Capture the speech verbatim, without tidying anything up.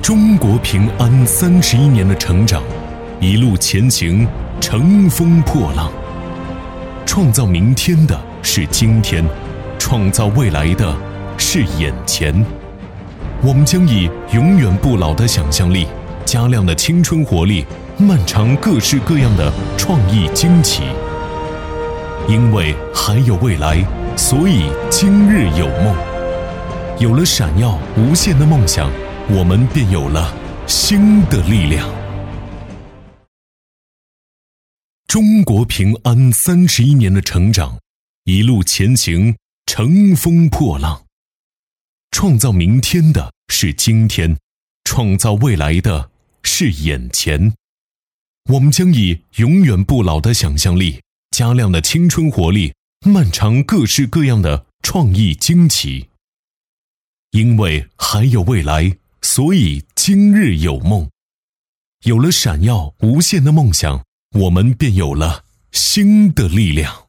中国平安三十一年的成长，一路前行，乘风破浪。创造明天的是今天，创造未来的是眼前。我们将以永远不老的想象力，加亮的青春活力，漫长各式各样的创意惊奇。因为还有未来，所以今日有梦。有了闪耀无限的梦想，我们便有了新的力量。中国平安三十一年的成长，一路前行，乘风破浪。创造明天的是今天，创造未来的是眼前。我们将以永远不老的想象力，加亮的青春活力，漫长各式各样的创意惊奇。因为还有未来，所以今日有梦。有了闪耀无限的梦想，我们便有了新的力量。